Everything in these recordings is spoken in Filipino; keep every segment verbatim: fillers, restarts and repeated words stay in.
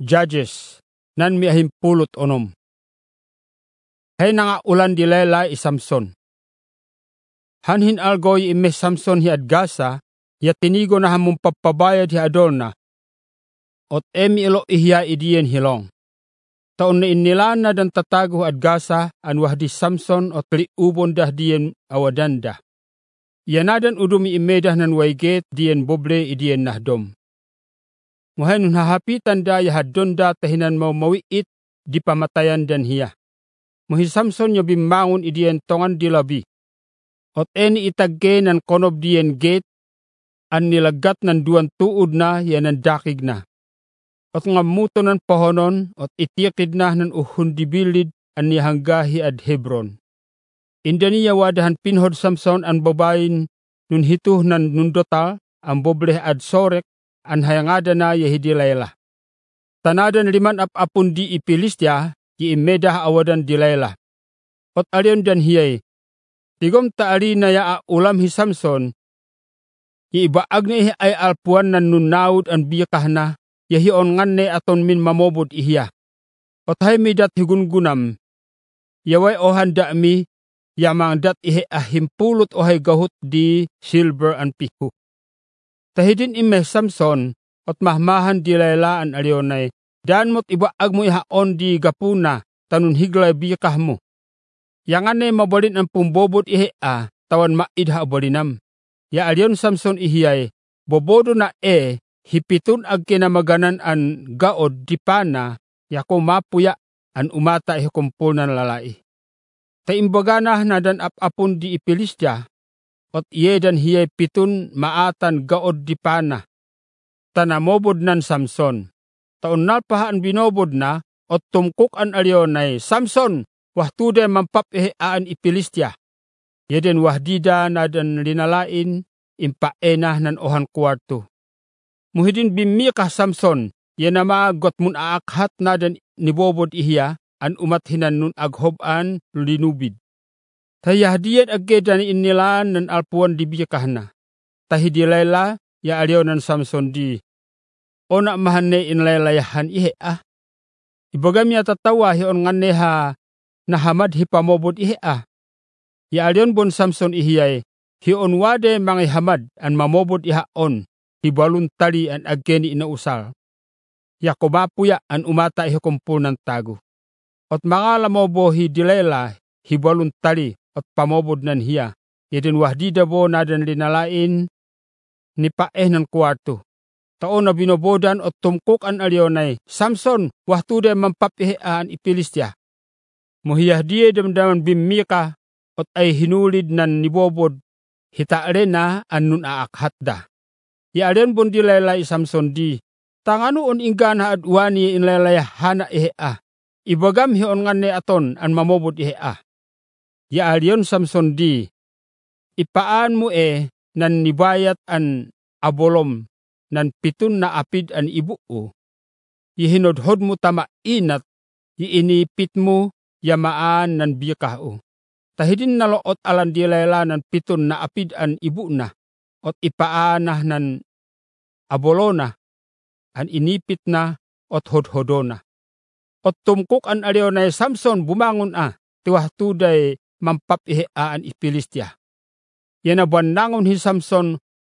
Judges, nan miahimpulot onom. Hay nga ulan di lela i Samson. Hanhin algoy ime Samson hi adgasa, ya tinigo na hamong papabayad hi adolna. Ot emi ilo ihya idiyen hilong. Taon na inilan na dan tatago adgasa an wahdi Samson ot liubon dah diyen awadanda. Yanadan udumi imedah nan waiget diyen boble idiyen nahdom. Muhay nun hahapitan da yahadon da tahinan mau mawiit di pamatayan dan hiya. Muhi Samson yo bimangon idiyen tongan dilabi. Ot eni itagge nan konob diyen gate an nilagat nan duan tuod na yanan dakig na. Ot ngamuto nan pohonon ot itiakid na nan uhun dibilid an nihanggahi ad Hebron. Indaniya wadahan pinhod Samson an babayin nun hituh nan nundotal ang bobleh ad sorek an hayangada na yahidilayla. Tanadan liman ap-apun di ipilistia, di imedah awadan dilayla. Ot alion dan hiyay, tigom taali na ya ulam hi Samson, iibaag ni ay alpuan nan nunnaud an biyakah na, yahion nganne aton min mamobod ihiya. Ot hay midat higungunam, yaway ohan da mi, yamang dat ihe ahimpulot ohay gahut di silver an piku. Tahidin ime Samson, ot mahmahan di laylaan alionay, daan mo't ibaag mo ihaon di gapuna, tanun higlay biyakah mo. Yang ane mabalin ang pumbobod ihe a, tawan maidha abalinam. Ya alion Samson ihiyay, bobodo na e, hipitun ag kinamaganan an gaod di pana, yako mapuya an umata ihikumpul ng lalai. Taimbagana na dan ap-apun di ipilistia, ot iye dan hiyay pitun maatan gaod di pana. Tanamobod nan Samson. Taon nalpahaan binobod na, ot tumkuk an alionay, Samson, wahtude mampap iheaan ipilistia. Yeden wahdida na dan linalain, impaenah nan ohan kuwarto. Muhidin bimikah Samson, yan na maagot mun aakhat na dan nibobod ihiya, an umat hinan nun aghoban linubid. Tayahdiyan aggedan inilaan nan alpuan di biyakah na. Tahidilayla, ya alion nan Samson di. Ona mahane inlaylayahan ihe ah. Ibagam ya tatawa hiyon ngane ha nahamad hipamobod ihe ah. Ya alion bon Samson ihiyay, hiyon wade mangi hamad an mamobod ihaon, hibalun tali an ageni inausal. Yakomapuya an umata ihikumpul ng tago. Ot mga lamobo hidilayla, hibalun tali, at pamobod nan hiya. Yedin wahdida bo nadan linalain, ni paeh ng kwarto. Taon na binobodan at tumkuk an alionay, Samson, wahtude mampapihean ipilistia. Muhiyahdiye damdaman bimika, at ay hinulid nan nibobod, hitaare na an nun aakhatda. Iaren bon dilaylay Samson di, tanganoon ingana at wani inlaylay hana ihea. Ibagam hiyon nga ne aton an mamobod ihea. Iaren Samson di, ipaan mo e nan nibayat an abolom, nan pitun na apid an ibuo, ihinodhod mo tama inat, iinipit mo yamaan nan biyakao. Tahidin naloot alan dilayla nan pitun na apid an ibu na, ot ipaanah nan abolona, an inipit na, ot hodhodona. Ot tumkuk an alionay Samson bumangon a, tiwah tuday mampapiheaan ipilistia. Yan abuan nangon hi Samson,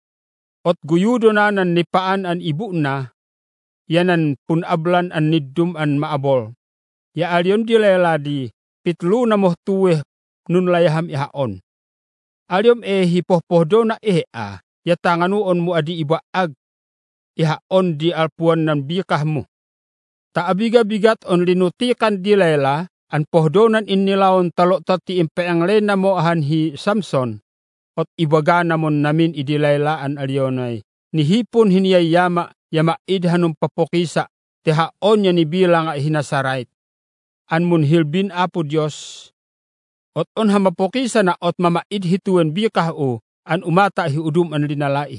ot guyudo na nan nipaan an ibu na, yanan punablan an nidum an maabol. Ya alion dilayla di, pitlu na mohtuwe nun layaham ihaon. Aliom e hipohpohdo na ehe a, ya tanganuon mo adi ibaag, ihaon di alpuan nan biyakah mo. Taabiga-bigat on linutikan dilayla, an pohdonan inilaon talok ti impeang lena mo ahan hi Samson, ot ibaga namon namin idilayla an alionay. Nihipon hiniyay yama, yama idhanong papokisa, tihaon niya ni bilang ay hinasarait. An mun hilbin apo Diyos, ot on hamapokisa na ot mamaid hituan biyakah o, an umata hi udum an linalai.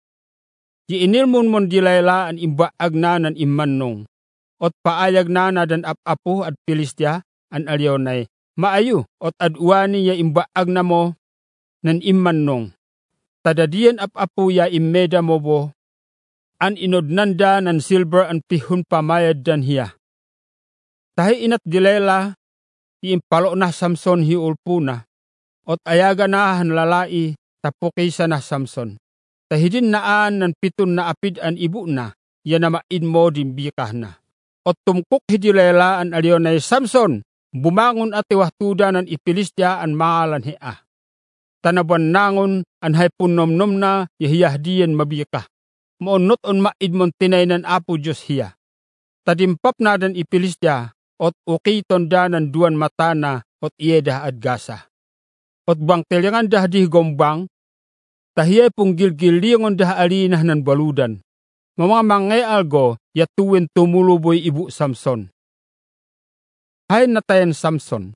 Di inilmon mon dilayla an imbaag na nan immanong, ot paayag na na dan ap-apo at Pilistia, an alionay, maayo, ot aduani ya imbaag na mo, nan immanong. Tadadian ap-apo ya imeda mo bo, an inodnanda nan silver an pihun pamayad dan hiya. Tahi inat dilela iimpalo na Samson hi ulpuna, ot ayaga na han lalai tapukisa na Samson. Tahidin naan nan pitun na apid an ibu na, yan na main mo dimbikah na. Ot tumkok hidilela an alionay Samson, bumangon at iwahtuda nan Ipilistia an maalan hea. Tanaban nangon an haipunom-nom na yahiyahdiyan mabika. Maunot on maidmon tinay nan apo Diyos hiya. Tadimpap na dan Ipilistia, ot ukiton da nan duan mata na, ot iyeda at gasa. Ot bang telingan dah di gombang, tahiyay pong gilgilingon dah alinah nan baludan. Mga mangay algo, yatuwin tumuluboy ibu Samson. Hay natayan Samson.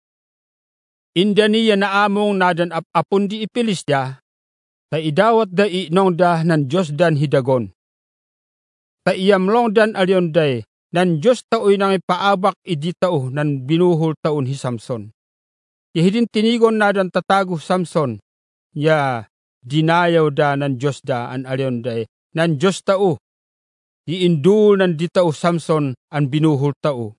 Inda niya naamong nadan apapun di Ipilistia, ta idawat da inong da nan Diyos dan hidagon. Ta iyamlong dan alyon day, nan Diyos tao'y nang ipaabak idi tao nan binuhol taon hi Samson. Yahidin tinigon nadan tatago Samson, ya dinayaw da nan Diyos da an alyon day, nan Diyos tao. Iindul nan di tao Samson an binuhol tao.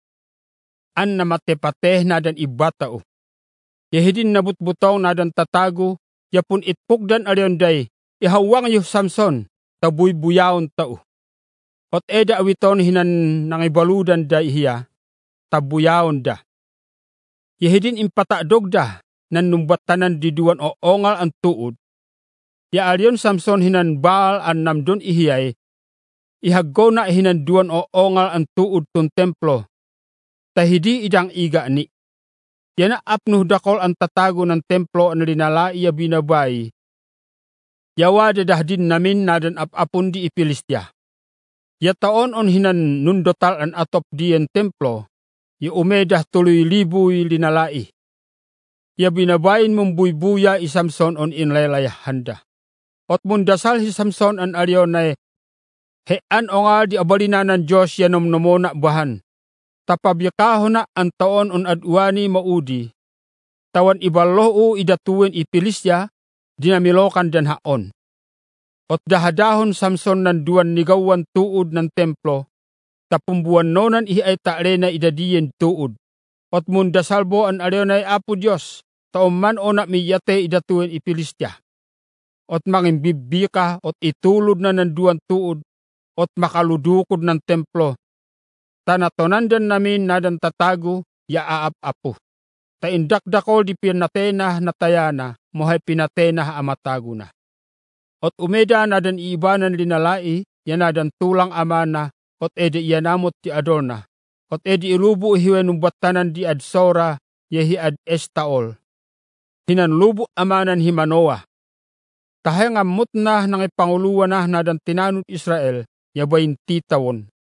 An namatepateh nadan iba tao. Yahidin nabutbutong nadan tatago, yapun itpuk dan alyon day, ihawang yu Samson, tabuy-buyaon tao. Ot eda awiton hinan nangibaludan da hiya, tabuyaon da. Yahidin impatakdog da, nan numbatanan di duwan o ongal ang tuod. Ya alyon Samson hinan Baal an namdon ihiyay, ihaggo na hinan duwan o ongal ang tuod ton templo, tahidi idang iga ni. Yana apnuh dakol ang tatago ng templo an linala iya binabay. Yawa dadahdin namin nadan apapun di Ipilistia. Ya taon on hinan nundotal an atop diyan templo, ya umedah tuloy libuy linalai. Ya binabayin mong buybuya i Samson on inlaylay handa. Ot mundasal si Samson an alionay, hean o nga di abalina ng Diyos yanom nomona bahan. Tapabyakaho na ang taon on adwani maudi. Tawan ibaloh idatuwen Ipilistia, dinamilokan dan haon. Ot dahadahon Samson nan duwan nigawan tuod ng templo, tapumbuan nonan ihi ay taarena idadiyen tuod. Ot munda salbo an alionay apo Diyos, taoman o na miyate idatuwen Ipilistia. Ot mangimbibika, ot itulod na ng duwan tuod, ot makaludukod ng templo. Tanatonandan namin nadan tatago, ya aap-apo. Taindakdakol di pinatena na tayana, mohay pinatena amatago na. Ot umeda nadan iibanan linalai, yanadan tulang amana, ot edi iyanamot ti Adorna. Ot edi ilubu hiwen umbatanan di Adsora, yehi ad Estaol. Hinanlubu amanan hi Manoa. Tahay ngamot na nang ipanguluan na nadan tinanod Israel, yabayin titawon.